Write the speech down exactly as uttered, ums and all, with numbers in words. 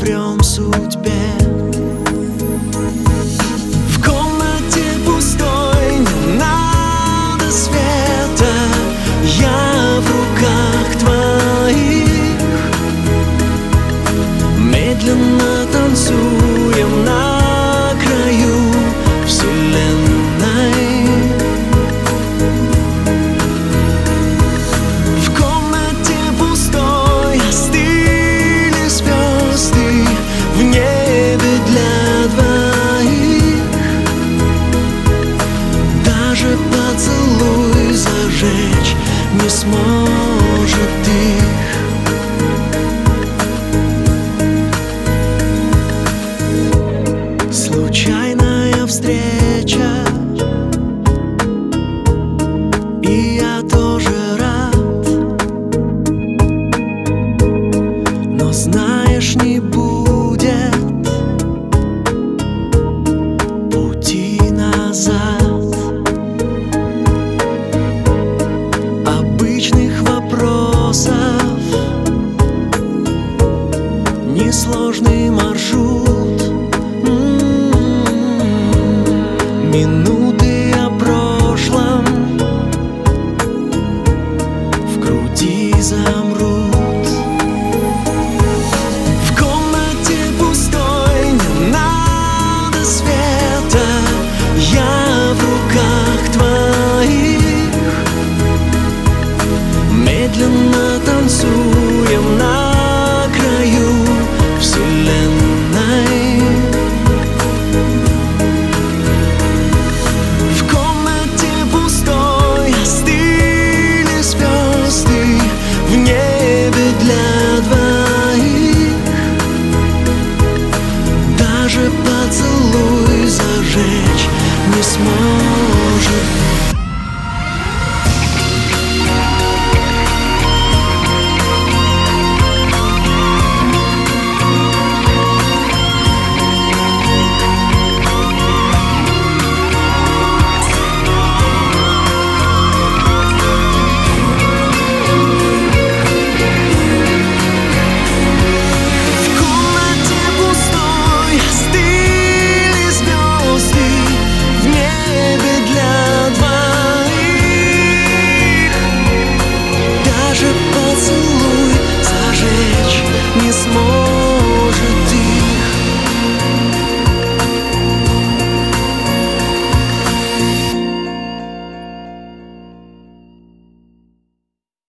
врем судьбе. В комнате пустой не надо света, я в руках твоих. Медленно танцуем на краю вселенной. В комнате пустой остыли звезды в небе для двоих. Даже поцелуй зажечь не сможет их. Случайная встреча, и я тоже рад. Но знаешь, не будет пути назад. Обычных вопросов несложный маршрут. Минуты о прошлом в груди замрут. В комнате пустой не надо света, я в руках твоих. Медленно танцуем на краю вселенной. Даже поцелуй зажечь не сможет.